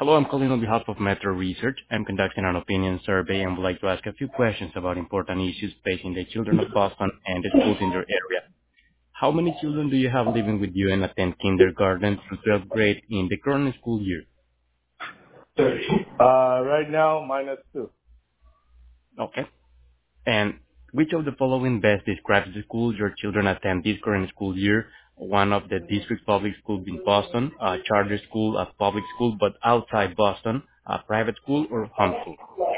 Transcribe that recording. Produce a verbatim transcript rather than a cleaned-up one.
Hello, I'm calling on behalf of Metro Research. I'm conducting an opinion survey and would like to ask a few questions about important issues facing the children of Boston and the schools in your area. How many children do you have living with you and attend kindergarten through twelfth grade in the current school year? Uh, right now, minus two. Okay. And which of the following best describes the school your children attend this current school year? One of the district public schools in Boston, a charter school, a public school but outside Boston, a private school, or homeschool?